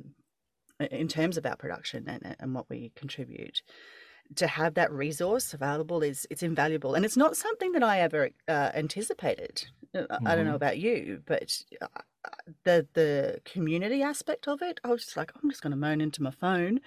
A: in terms of our production and what we contribute, to have that resource available it's invaluable, and it's not something that I ever anticipated. I don't know
B: Mm-hmm.
A: about you, but the community aspect of it, I was just like, I'm just going to moan into my phone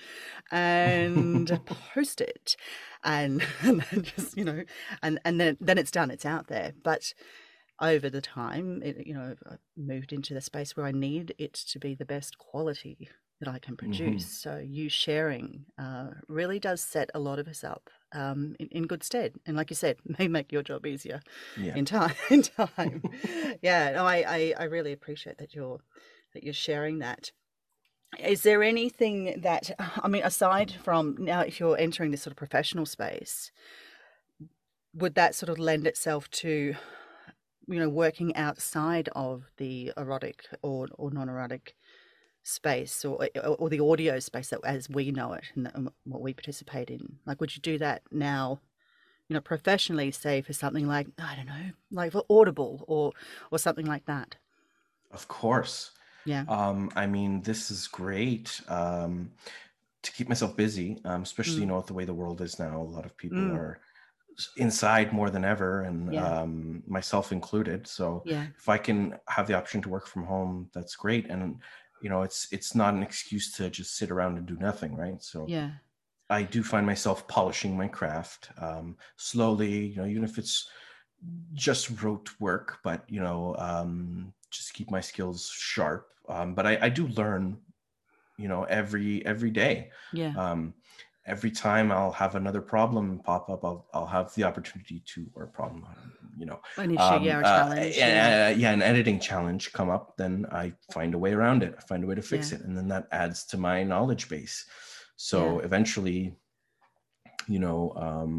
A: and post it, and, and then just and then it's done, it's out there. But over the time, I've moved into the space where I need it to be the best quality that I can
B: Mm-hmm.
A: produce. So you sharing really does set a lot of us up in good stead. And like you said, may make your job easier
B: Yeah.
A: in time. In time, yeah. No, I really appreciate that you're sharing that. Is there anything that, I mean, aside from now, if you're entering this sort of professional space, would that sort of lend itself to working outside of the erotic or non-erotic space, or the audio space that as we know it and what we participate in? Like, would you do that now, professionally, say for something like, I don't know, like for Audible or something like that?
B: Of course.
A: Yeah.
B: I mean, this is great, to keep myself busy, especially,
A: Mm.
B: with the way the world is now. A lot of people
A: Mm.
B: are inside more than ever, and
A: Yeah.
B: myself included. So
A: Yeah.
B: if I can have the option to work from home, that's great. And it's not an excuse to just sit around and do nothing, right? So
A: Yeah.
B: I do find myself polishing my craft, slowly, even if it's just rote work, but just keep my skills sharp. But I do learn, every day.
A: Yeah.
B: Um, every time I'll have another problem pop up, I'll have the opportunity to, or a problem,
A: An issue, yeah, or challenge, yeah.
B: yeah, an editing challenge come up, then I find a way around it. I find a way to
A: Yeah.
B: fix it, and then that adds to my knowledge base.
A: Yeah.
B: So eventually, you know,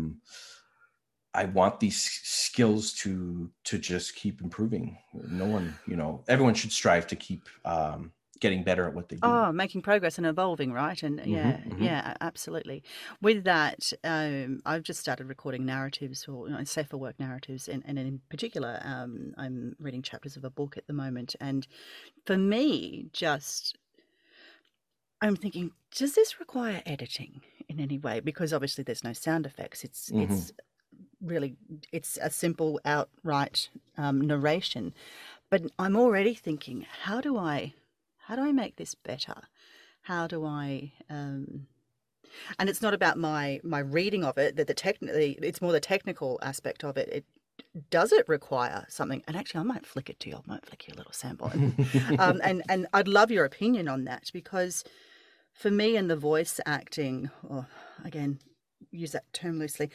B: I want these skills to just keep improving. No one, you know, everyone should strive to keep getting better at what they do.
A: Oh, making progress and evolving, right? And
B: Hmm.
A: yeah,
B: Hmm.
A: yeah, absolutely. With that, I've just started recording narratives, or safe for work narratives, and in particular, I'm reading chapters of a book at the moment. And for me, just I'm thinking, does this require editing in any way? Because obviously there's no sound effects. It's
B: Hmm.
A: really it's a simple outright narration. But I'm already thinking, how do I make this better? How do I and it's not about my reading of it, that the technically it's more the technical aspect of it. It does it require something? And actually I might flick you a little sample. And I'd love your opinion on that, because for me in the voice acting, or again, use that term loosely,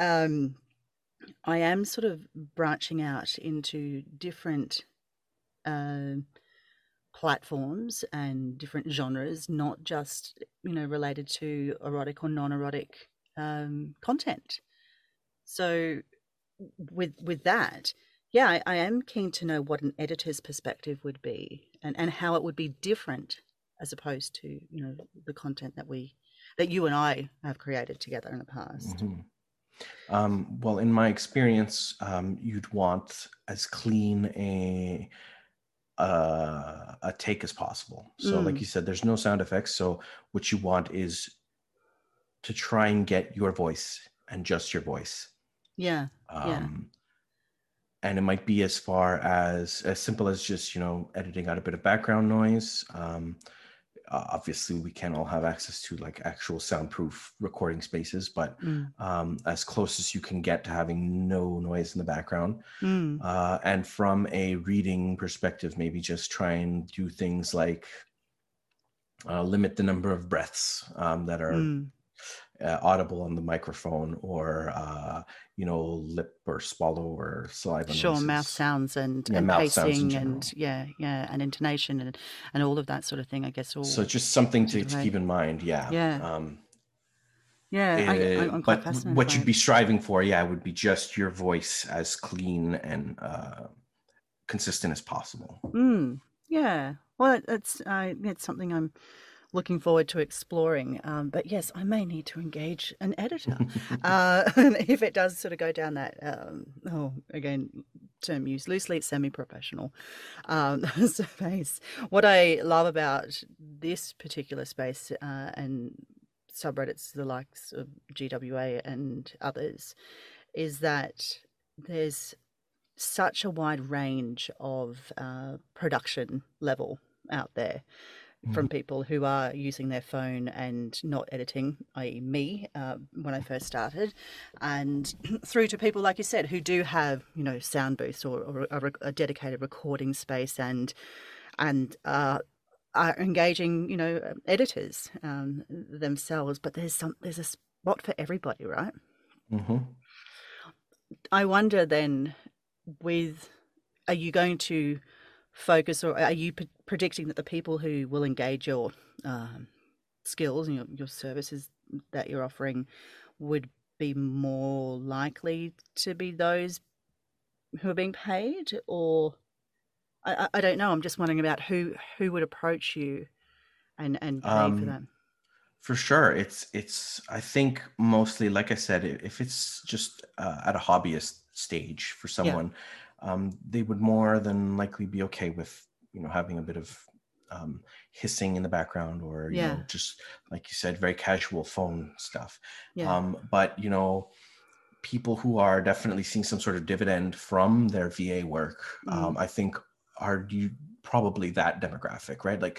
A: I am sort of branching out into different uh, platforms and different genres, not just related to erotic or non-erotic content. So with that, yeah, I am keen to know what an editor's perspective would be, and how it would be different as opposed to the content that you and I have created together in the past.
B: Hmm. Well, in my experience, you'd want as clean a take as possible. So, like
A: Mm,
B: you said, there's no sound effects. So, what you want is to try and get your voice and just your voice.
A: yeah, yeah,
B: Um, and it might be as simple as just editing out a bit of background noise. Obviously, we can't all have access to like actual soundproof recording spaces, but
A: mm,
B: as close as you can get to having no noise in the background.
A: mm,
B: And from a reading perspective, maybe just try and do things like limit the number of breaths that are
A: mm.
B: audible on the microphone, or lip or swallow or saliva
A: Sure, mouth
B: noises.
A: sounds and
B: Yeah,
A: and
B: mouth sounds in
A: pacing, and
B: general.
A: yeah, yeah, and intonation, and all of that sort of thing, I guess,
B: So
A: all
B: just something
A: comes
B: to,
A: into
B: to
A: play.
B: keep in mind. Yeah.
A: Yeah, yeah, I'm quite
B: But
A: fascinated
B: what
A: by
B: you'd
A: it.
B: be striving for, yeah, would be just your voice as clean and consistent as possible.
A: Mm, yeah. Well, it's something I'm looking forward to exploring. But yes, I may need to engage an editor, if it does sort of go down that. Again, term used loosely, semi-professional space. What I love about this particular space, and subreddits the likes of GWA and others, is that there's such a wide range of production level out there,
B: Mhm.
A: from people who are using their phone and not editing, i.e., me, when I first started, and through to people like you said who do have sound booths, or a dedicated recording space, and are engaging editors themselves. But there's a spot for everybody, right?
B: Mhm.
A: I wonder then, with are you going to focus, or are you predicting that the people who will engage your um, skills and your services that you're offering would be more likely to be those who are being paid? Or I don't know. I'm just wondering about who would approach you and pay for
B: Um,
A: them.
B: for sure, it's. I think mostly, like I said, if it's just at a hobbyist stage for
A: Yeah,
B: someone, they would more than likely be okay with having a bit of hissing in the background, or
A: yeah,
B: just like you said, very casual phone stuff.
A: yeah.
B: But people who are definitely seeing some sort of dividend from their VA work,
A: Mm,
B: I think are you probably that demographic, right? Like,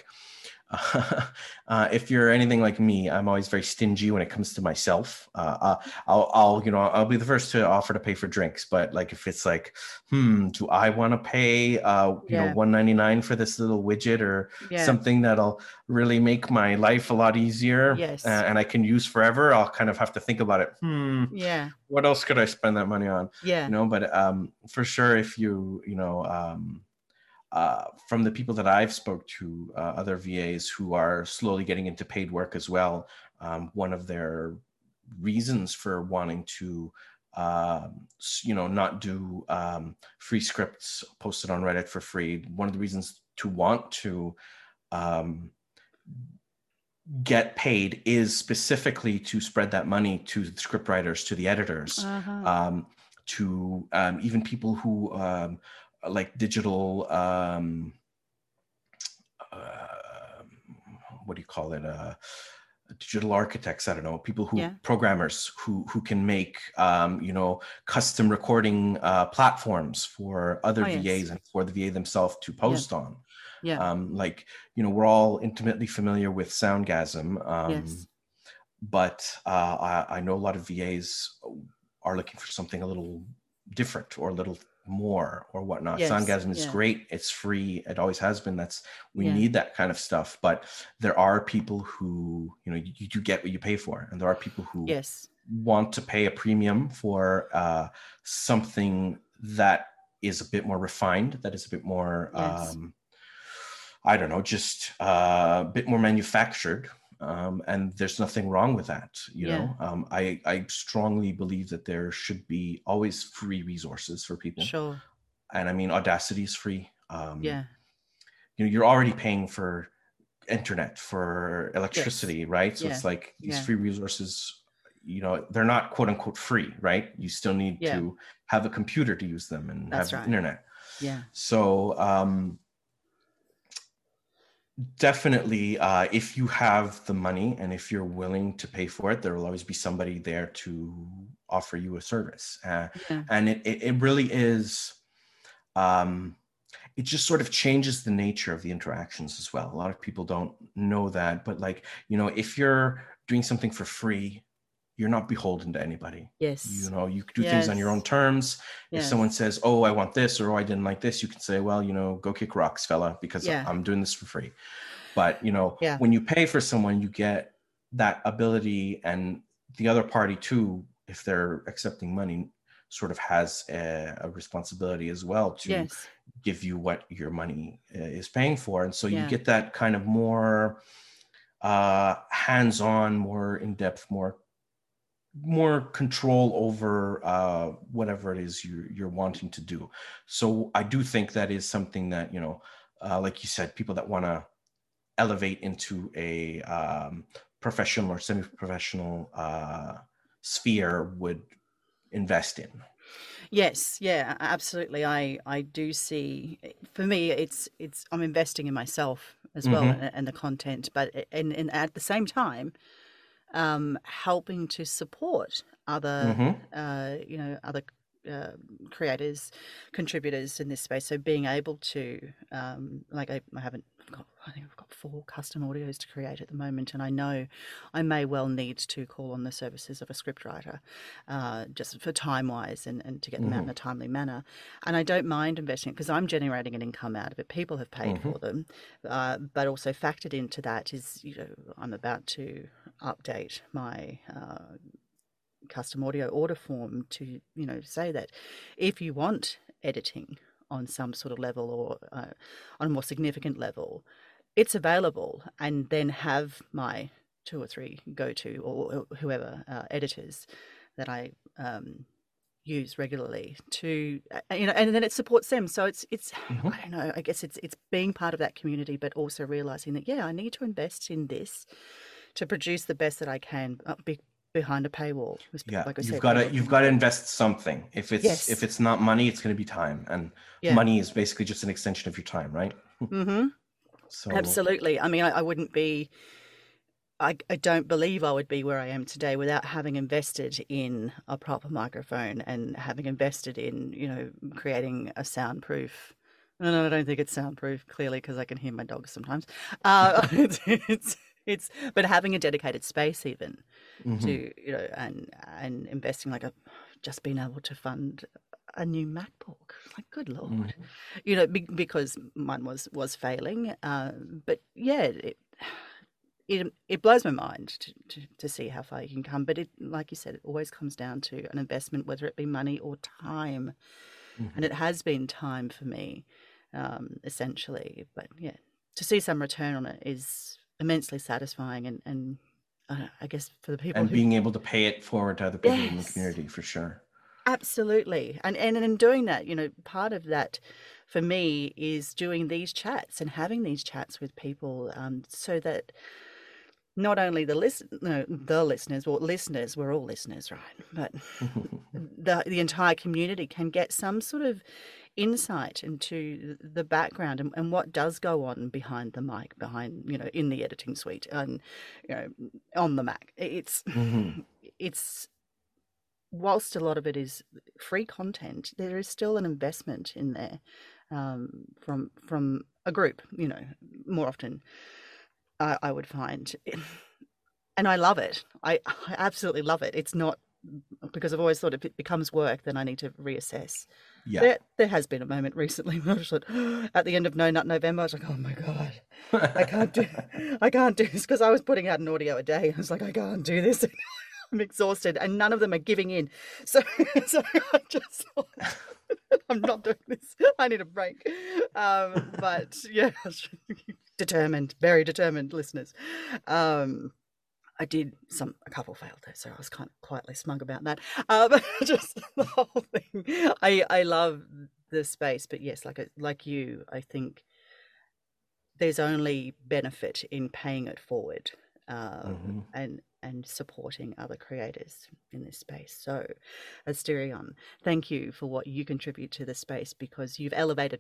B: if you're anything like me, I'm always very stingy when it comes to myself. I'll be the first to offer to pay for drinks, but like if it's like, do I want to pay,
A: yeah,
B: 1.99 for this little widget or
A: yeah,
B: something that'll really make my life a lot easier,
A: yes,
B: and I can use forever? I'll kind of have to think about it.
A: yeah,
B: What else could I spend that money on?
A: yeah.
B: But for sure, if from the people that I've spoke to, other VAs who are slowly getting into paid work as well, one of their reasons for wanting to not do free scripts posted on Reddit for free. One of the reasons to want to um, get paid is specifically to spread that money to the script writers, to the editors, to even people who like digital what do you call it, digital architects, I don't know, people who, programmers who can make custom recording platforms for other VAs and for the VA themselves to post on. We're all intimately familiar with Soundgasm, but I know a lot of VAs are looking for something a little different or a little more or whatnot. Soundgasm is great. It's free. It always has been. We need that kind of stuff. But there are people who, you do get what you pay for. And there are people who want to pay a premium for something that is a bit more refined, that is a bit more, I don't know, just a bit more manufactured. And there's nothing wrong with that. I strongly believe that there should be always free resources for people.
A: Sure.
B: And I mean, Audacity is free. You're already paying for internet, for electricity, right? So it's like these free resources, they're not quote unquote free, right? You still need to have a computer to use them and have internet. So, definitely, if you have the money and if you're willing to pay for it, there will always be somebody there to offer you a service. And it really is, it just sort of changes the nature of the interactions as well. A lot of people don't know that, but if you're doing something for free, you're not beholden to anybody. You can do things on your own terms. If someone says, oh, I want this, or oh, I didn't like this, you can say, well, go kick rocks, fella, because I'm doing this for free. But, when you pay for someone, you get that ability, and the other party too, if they're accepting money, sort of has a responsibility as well to give you what your money is paying for. And so you get that kind of more hands-on, more in-depth, more control over whatever it is you're wanting to do. So I do think that is something that, like you said, people that want to elevate into a professional or semi-professional sphere would invest in.
A: Yes, absolutely. I do see, for me, it's I'm investing in myself as well, and the content, but and at the same time, helping to support other, other creators, contributors in this space. So being able to, I think I've got 4 custom audios to create at the moment, and I know I may well need to call on the services of a scriptwriter, just for time-wise and to get them out in a timely manner. And I don't mind investing because I'm generating an income out of it. People have paid for them, but also factored into that is, I'm about to update my custom audio order form to, say that if you want editing on some sort of level or on a more significant level, it's available, and then have my 2 or 3 go-to or whoever editors that I use regularly to, and then it supports them. So it's I don't know, I guess it's being part of that community, but also realizing that, I need to invest in this to produce the best that I can behind a paywall. Like
B: you've got to invest something. If it's not money, it's going to be time, and money is basically just an extension of your time, right? So
A: absolutely. I mean, I wouldn't be. I don't believe I would be where I am today without having invested in a proper microphone and having invested in, creating a soundproof. No, I don't think it's soundproof, clearly, because I can hear my dogs sometimes. It's but having a dedicated space even to, and investing, just being able to fund a new MacBook, good Lord, because mine was failing. But it blows my mind to see how far you can come. But it, like you said, it always comes down to an investment, whether it be money or time. And it has been time for me, essentially. But to see some return on it is immensely satisfying and I guess for the people
B: And
A: who,
B: being able to pay it forward to other people in the
A: yes,
B: community, for sure.
A: absolutely. And in doing that, part of that for me is doing these chats and having these chats with people, so that not only the listeners, well, listeners, we're all listeners, right? But the entire community can get some sort of insight into the background and what does go on behind the mic, behind, in the editing suite and, you know, on the Mac.
B: Hmm.
A: It's whilst a lot of it is free content, there is still an investment in there, from a group, more often I would find. And I love it. I absolutely love it. It's not because I've always thought if it becomes work, then I need to reassess.
B: Yeah.
A: There has been a moment recently where I was like, at the end of No Nut November, I was like, oh my God, I can't do, I can't do this, because I was putting out an audio a day. I was like, I can't do this. I'm exhausted, and none of them are giving in. So, so I just thought, I'm not doing this. I need a break. But yeah, determined, very determined listeners. I did a couple failed though, so I was kind of quietly smug about that. Just the whole thing. I love the space, but yes, like you, I think there's only benefit in paying it forward,
B: Hmm.
A: and supporting other creators in this space. So, Asterion, thank you for what you contribute to the space, because you've elevated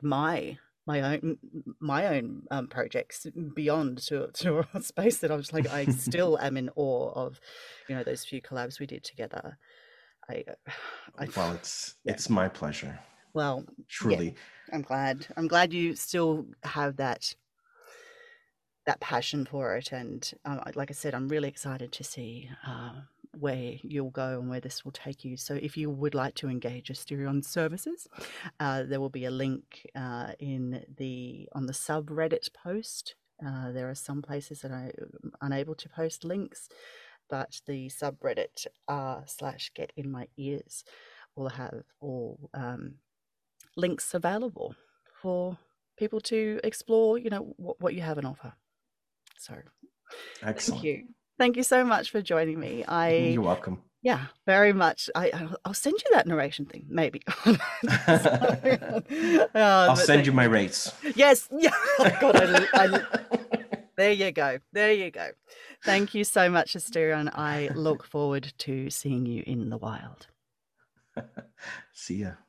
A: my own projects beyond to a space that I was like, I still am in awe of, those few collabs we did together. I, I,
B: Well,
A: yeah.
B: it's my pleasure,
A: Well, yeah.
B: truly.
A: I'm glad. I'm glad you still have that passion for it, and like I said, I'm really excited to see where you'll go and where this will take you. So if you would like to engage Asterion services, there will be a link on the subreddit post. There are some places that I'm unable to post links, but the subreddit /get in my ears will have all links available for people to explore, what you have on offer. So thank
B: Excellent.
A: you. Thank you so much for joining me.
B: You're welcome.
A: Yeah, very much. I'll send you that narration thing, maybe.
B: I'll
A: But
B: send you
A: thank
B: my
A: you.
B: rates.
A: Yes. Yeah. Oh God, there you go. There you go. Thank you so much, Asterion. I look forward to seeing you in the wild.
B: See ya.